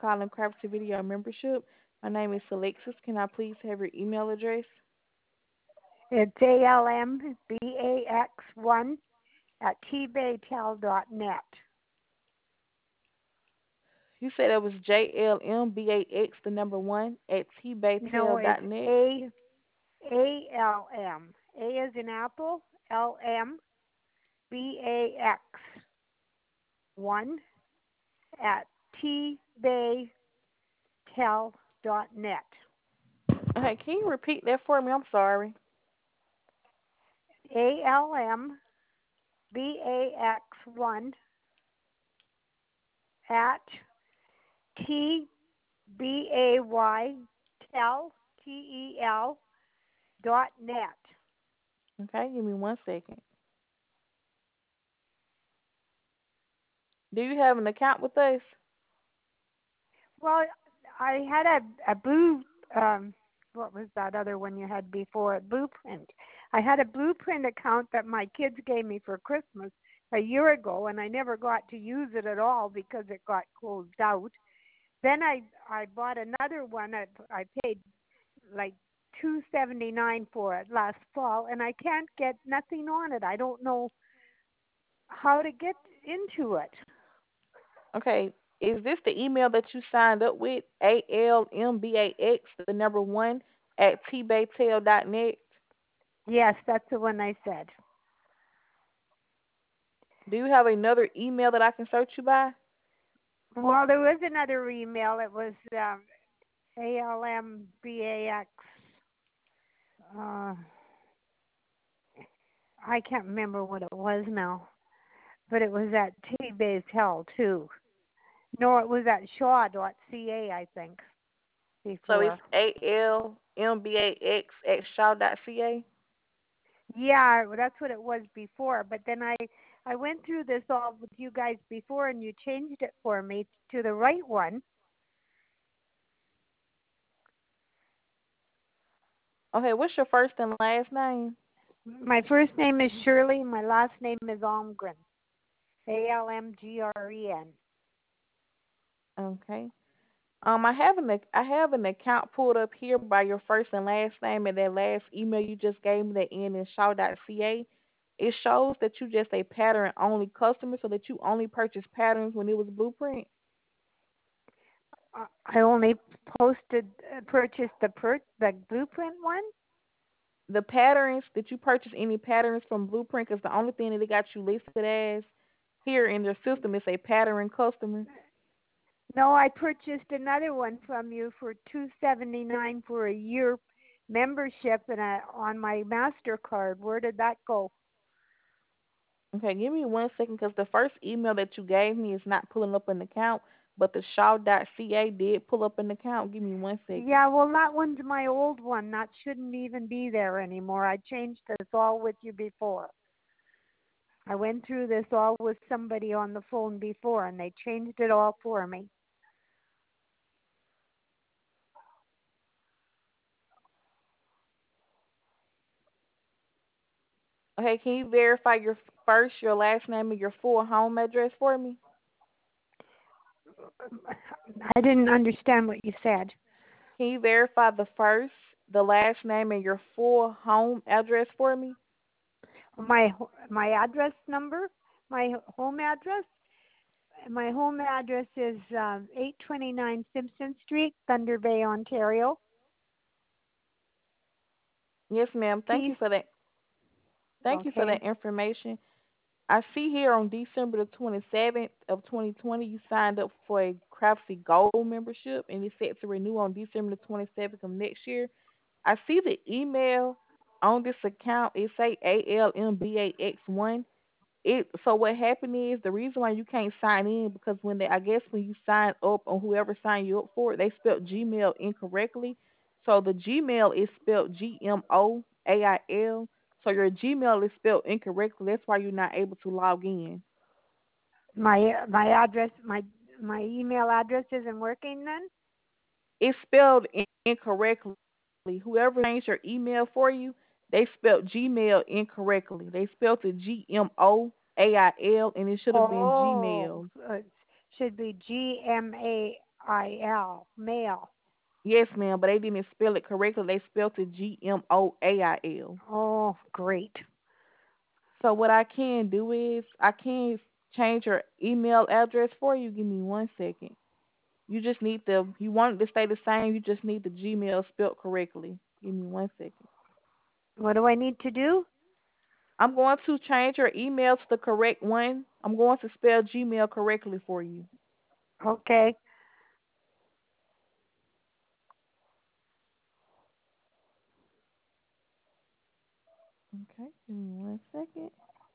calling Crafty Video Membership. My name is Alexis. Can I please have your email address? It's ALMBAX1 at tbaytel.net. You said it was JLMBAX, the number one, at No, it's tbaytel.net. ALM. A is in Apple, LMBAX 1 at tbaytel.net. Okay, can you repeat that for me? I'm sorry. ALMBAX1 at tbaytel, TEL, .net. Okay, give me 1 second. Do you have an account with us? Well, I had a blue, what was that other one you had before? Blueprint. I had a Blueprint account that my kids gave me for Christmas a year ago, and I never got to use it at all because it got closed out. Then I bought another one. I paid like $279 for it last fall, and I can't get nothing on it. I don't know how to get into it. Okay, is this the email that you signed up with? ALMBAX, the number one, at tbaytel.net? Yes, that's the one I said. Do you have another email that I can search you by? Well, there was another email. It was ALMBAX. Uh, I can't remember what it was now, but it was at T-Baytel too. No, it was at shaw.ca, I think, So it's before. ALMBAX at shaw.ca? Yeah, that's what it was before. But then I went through this all with you guys before, and you changed it for me to the right one. Okay, what's your first and last name? My first name is Shirley. My last name is Almgren. ALMGREN. Okay. I have an account pulled up here by your first and last name and that last email you just gave me that end in shaw.ca. It shows that you just a pattern only customer, so that you only purchase patterns when it was Blueprint. I only purchased the Blueprint one. The patterns that you purchase any patterns from Blueprint is the only thing that they got you listed as here in their system is a pattern customer. No, I purchased another one from you for $279 for a year membership and on my MasterCard. Where did that go? Okay, give me 1 second because the first email that you gave me is not pulling up an account, but the shaw.ca did pull up an account. Give me 1 second. Yeah, well, that one's my old one. That shouldn't even be there anymore. I changed this all with you before. I went through this all with somebody on the phone before, and they changed it all for me. Okay, can you verify your first, your last name, and your full home address for me? I didn't understand what you said. Can you verify the first, the last name, and your full home address for me? My address number, my home address. My home address is 829 Simpson Street, Thunder Bay, Ontario. Yes, ma'am. Thank you Please. for that. Thank you for Okay. that information. I see here on December the 27th of 2020, you signed up for a Craftsy Gold membership, and it's set to renew on December the 27th of next year. I see the email on this account. It say ALMBAX1. So what happened is the reason why you can't sign in because when I guess when you sign up or whoever signed you up for it, they spelled Gmail incorrectly. So the Gmail is spelled GMOAIL. So your Gmail is spelled incorrectly. That's why you're not able to log in. My address, my email address isn't working then. It's spelled incorrectly. Whoever changed your email for you, they spelled Gmail incorrectly. They spelled it GMOAIL, and it should have been Oh, Gmail. it should be GMAIL. Mail. Yes, ma'am, but they didn't spell it correctly. They spelled it Gmoail. Oh, great. So what I can do is I can change your email address for you. Give me 1 second. You just need you want it to stay the same. You just need the Gmail spelled correctly. Give me 1 second. What do I need to do? I'm going to change your email to the correct one. I'm going to spell Gmail correctly for you. Okay. Okay, give me 1 second.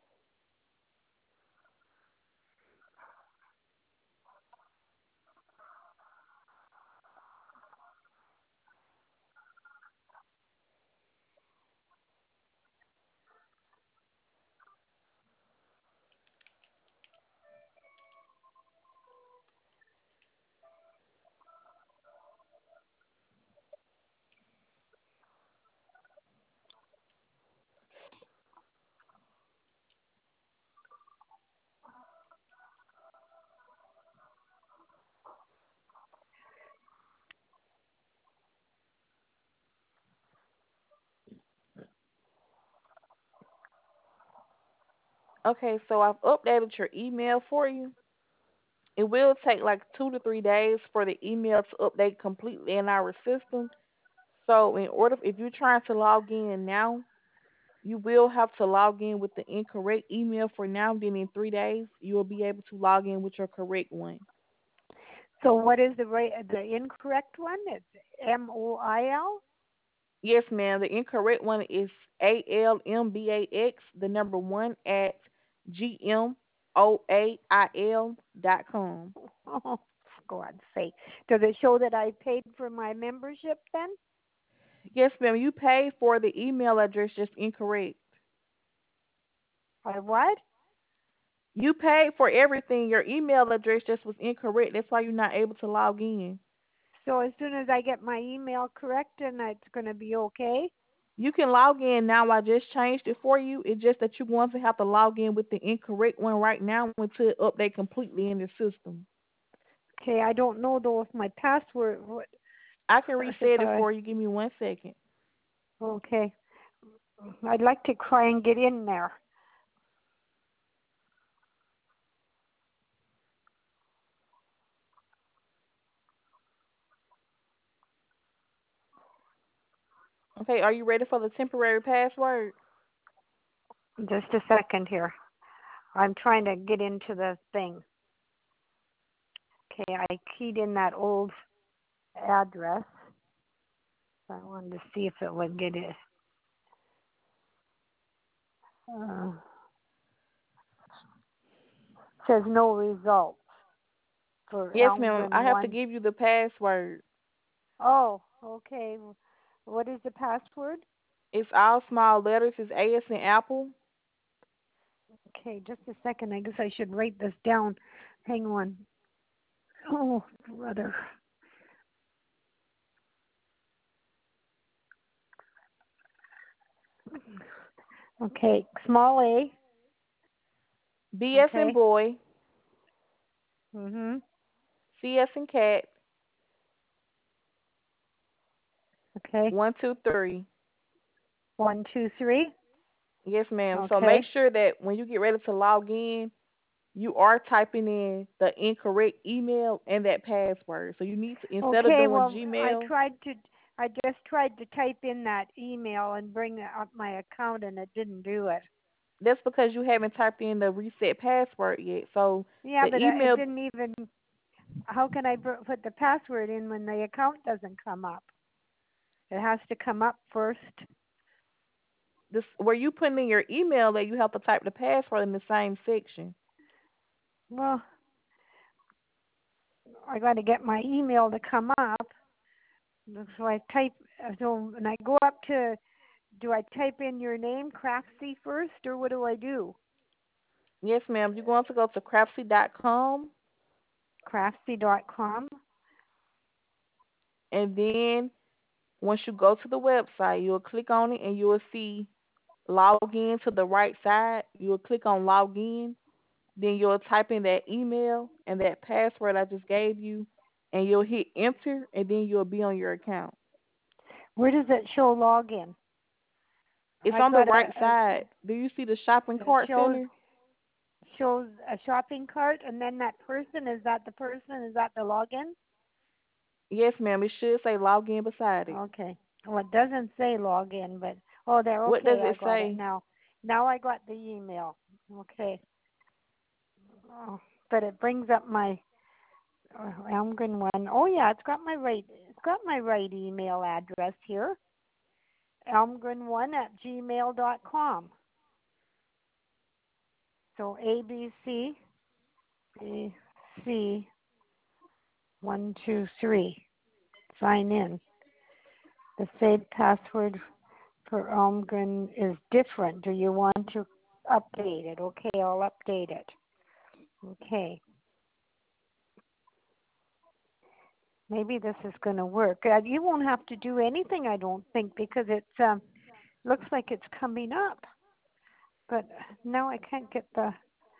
Okay, so I've updated your email for you. It will take like 2 to 3 days for the email to update completely in our system. So in order, if you're trying to log in now, you will have to log in with the incorrect email for now. Then in 3 days, you will be able to log in with your correct one. So what is the incorrect one? It's MOIL. Yes, ma'am. The incorrect one is ALMBAX, the number one at GMOAIL.com. Oh, for God's sake. Does it show that I paid for my membership then? Yes, ma'am. You paid for the email address just incorrect. I what? You paid for everything. Your email address just was incorrect. That's why you're not able to log in. So as soon as I get my email correct, then it's going to be okay. You can log in now. I just changed it for you. It's just that you're going to have to log in with the incorrect one right now until it update completely in the system. Okay, I don't know though if my password. What I can if reset it I? for you. Give me 1 second. Okay, I'd like to try and get in there. Okay, are you ready for the temporary password? Just a second here. I'm trying to get into the thing. Okay, I keyed in that old address. I wanted to see if it would get it. Uh, says no results for Yes, ma'am. I Alvin have to one. give you the password. Oh, okay. What is the password? It's all small letters. It's A as in apple. Okay, just a second. I guess I should write this down. Hang on. Oh, brother. Okay, small a. B as in Okay. boy. Mhm. C as in cat. Okay. 123. 123. Yes, ma'am. So make Okay. sure that when you get ready to log in, you are typing in the incorrect email and that password. So you need to, instead of Okay. doing Well, Gmail, I just tried to type in that email and bring up my account, and it didn't do it. that's because you haven't typed in the reset password yet. So Yeah, the but it email, didn't even. How can I put the password in when the account doesn't come up? It has to come up first. this where you put in your email, that you have to type the password in the same section. Well, I got to get my email to come up. So I type. So when I go up to, do I type in your name, Craftsy, first, or what do I do? Yes, ma'am. You're going to go to craftsy.com, Craftsy.com. and then once you go to the website, you'll click on it and you'll see log in to the right side. You'll click on log in. Then you'll type in that email and that password I just gave you. and you'll hit enter, and then you'll be on your account. Where does it show login? It's I on the got right side. Do you see the shopping it cart center? shows a shopping cart, and then that person, is that the person? Is that the login? Yes, ma'am. It should say login beside it. Okay. Well, it doesn't say login, but oh, there. What does Okay, I it got it say? now. Now I got the email. Okay. Oh, but it brings up my Elmgren one. Oh yeah, It's got my right email address here. Elmgren1 at gmail.com. So ABC123. Sign in. The saved password for Elmgren is different. Do you want to update it? Okay, I'll update it. Okay. Maybe this is going to work. You won't have to do anything, I don't think, because it looks like it's coming up. But now I can't get the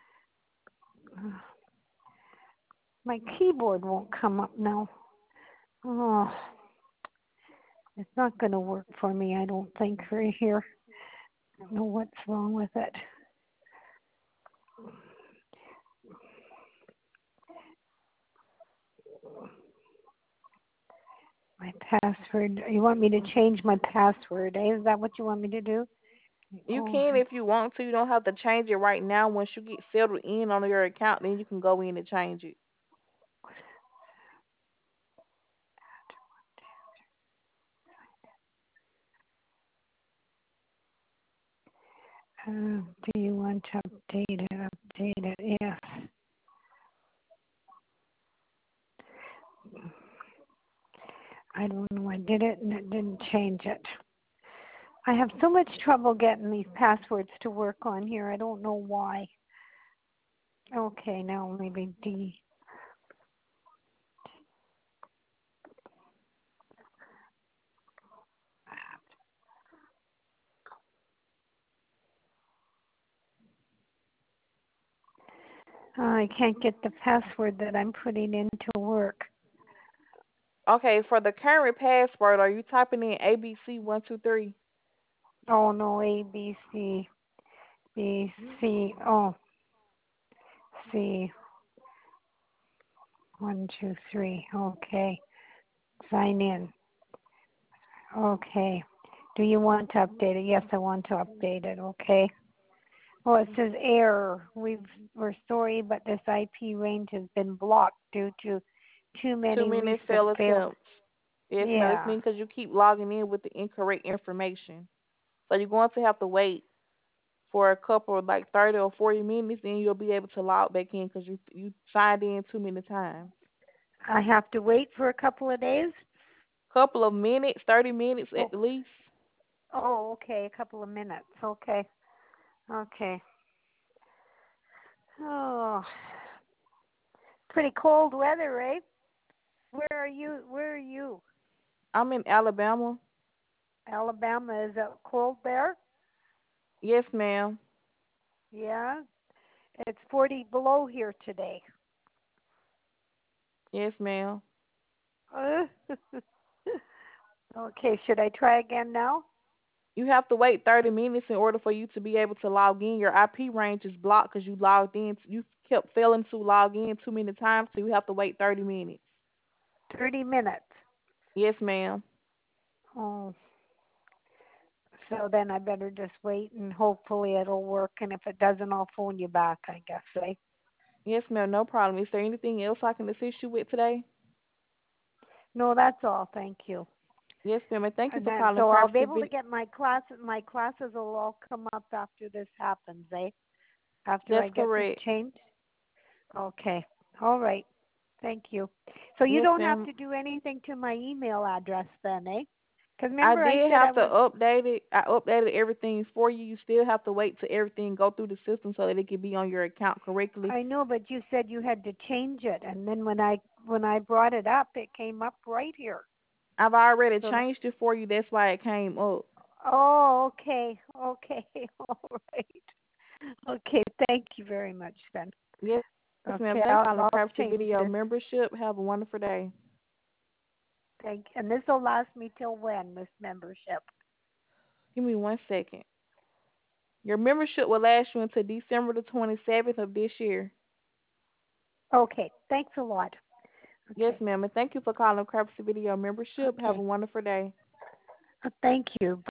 my keyboard won't come up now. Oh, it's not going to work for me, I don't think, right here. I don't know what's wrong with it. My password. You want me to change my password, eh? Is that what you want me to do? You Oh, can if you want to. You don't have to change it right now. Once you get settled in on your account, then you can go in and change it. do you want to update it? Update it, yes. I don't know. I did it and it didn't change it. I have so much trouble getting these passwords to work on here. I don't know why. Okay, now maybe D. I can't get the password that I'm putting in to work. Okay, for the current password, are you typing in ABC123? Oh no, A B C B C. Oh, C 123. Okay, sign in. Okay. Do you want to update it? Yes, I want to update it. Okay. Oh, it says error. We're sorry, but this IP range has been blocked due to too Too many many recent failed failed. attempts. Yes, ma'am. This Yeah, means because you keep logging in with the incorrect information. So you're going to have to wait for a couple of like 30 or 40 minutes, then you'll be able to log back in because you signed in too many times. I have to wait for a couple of days. Couple of minutes, 30 minutes Oh, at least. okay, a couple of minutes. Okay, okay. Oh, pretty cold weather, right? Where are you? Where are you? I'm in Alabama. Alabama. Is it cold there? Yes, ma'am. Yeah, it's 40 below here today. Yes, ma'am. Okay, should I try again now? You have to wait 30 minutes in order for you to be able to log in. Your IP range is blocked because you logged in. You kept failing to log in too many times, so you have to wait 30 minutes. 30 minutes. Yes, ma'am. Oh, so then I better just wait and hopefully it'll work. And if it doesn't, I'll phone you back, I guess, eh? Yes, ma'am. No problem. Is there anything else I can assist you with today? No, that's all. Thank you. Yes, ma'am. And thank you And for then, calling so I'll be Crafty able to Video. get my classes. My classes will all come up after this happens, eh? After That's I get this correct. changed. Okay. All right. Thank you. So you Yes, don't have ma'am. to do anything to my email address then, eh? Because I remember I did said I have to was. update it. I updated everything for you. You still have to wait till everything go through the system so that it can be on your account correctly. I know, but you said you had to change it, and then when I brought it up, it came up right here. I've already So that, changed it for you. That's why it came up. oh, okay, okay, all right, okay. Thank you very much, then. Yes. Yes, ma'am. Okay, Thank you for calling I'll Craftsy change Video this. membership. Have a wonderful day. And this will last me till when, this membership? Give me 1 second. Your membership will last you until December the 27th of this year. Okay, thanks a lot. Yes, Okay, ma'am. And thank you for calling Craftsy Video membership. Have a okay. wonderful day. Thank you.